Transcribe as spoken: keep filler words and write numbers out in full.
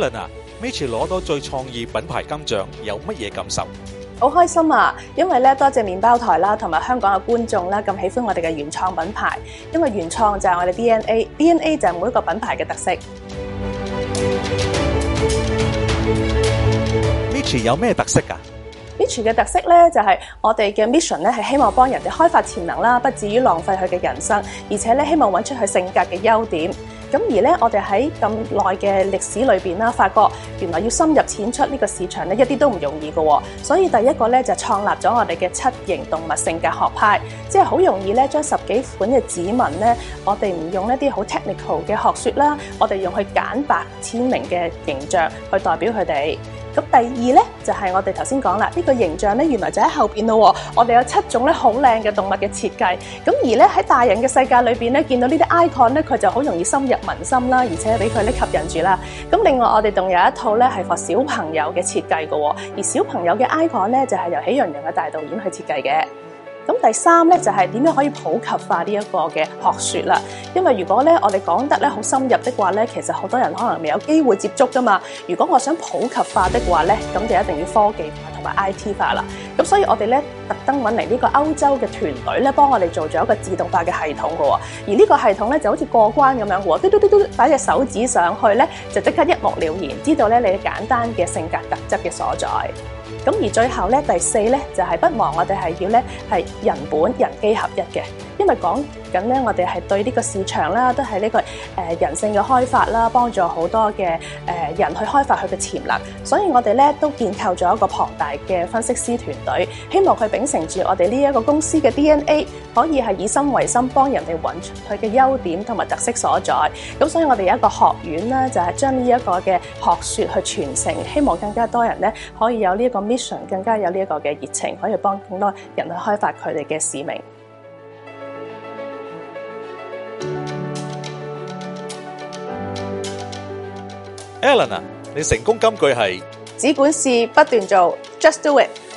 Ellen 啊，Mitchie 攞到最創意品牌金獎，有乜嘢感受？ 好開心啊！因為咧，多謝麵包台啦，同埋香港嘅觀眾啦，咁喜歡我哋嘅原創品牌。因為原創就係我哋 D N A，D N A 就係每一個品牌嘅特色。 Mitchie 有咩特色啊 ？Mitchie 嘅特色咧，就係我哋嘅 mission 咧，係希望幫人哋開發潛能啦，不至於浪費佢嘅人生，而且咧希望揾出佢性格嘅優點。咁而咧，我哋喺咁耐嘅歷史裏邊啦，發覺原來要深入淺出呢個市場咧，一啲都唔容易嘅。所以第一個咧就創立咗我哋嘅七型動物性格學派，即係好容易咧將十幾款嘅指紋咧，我哋唔用一啲好 technical 嘅學説啦，我哋用去簡白鮮明嘅形象去代表佢哋。咁第二咧就係、是、我哋頭先講啦，呢、這個形象咧原來就喺後邊咯。我哋有七種咧好靚嘅動物嘅設計。咁而咧喺大人嘅世界裏邊咧，見到呢啲 icon 咧，佢就好容易深入民心啦，而且俾佢咧吸引住啦。咁另外我哋仲有一套咧係 for 小朋友嘅設計嘅，而小朋友嘅 icon 咧就係、是、由喜羊羊嘅大導演去設計嘅。咁第三咧就係、是、點樣可以普及化呢一個嘅學説啦。因為如果咧我哋講得咧好深入的話咧，其實好多人可能未有機會接觸噶嘛。如果我想普及化的話咧，咁就一定要科技化同埋 I T 化啦。咁所以我哋咧特登揾嚟呢個歐洲嘅團隊咧，幫我哋做咗一個自動化嘅系統嘅喎。而呢個系統咧就好似過關咁樣喎，嘟嘟嘟嘟擺隻手指上去咧，就即刻一目了然，知道咧你簡單嘅性格特質嘅所在。咁而最後咧，第四咧就係、是、不忘我哋係要咧係人本人機合一嘅，因為講緊咧我哋係對呢個市場啦，都係呢、這個誒、呃、人性嘅開發啦，幫助好多嘅誒、呃、人去開發佢嘅潛能，所以我哋咧都建構咗一個龐大嘅分析師團隊，希望佢秉承住我哋呢一個公司嘅 D N A， 可以係以心為心，幫人哋揾出佢嘅優點同埋特色所在。咁所以我哋有一個學院啦，就係、是、將呢一個嘅學説去傳承，希望更加多人咧可以有呢一個 mission，更加有呢一個嘅熱情，可以幫更多人去開發佢哋嘅使命。 Ellen 啊，你成功金句係只管試，不斷做 ，just do it。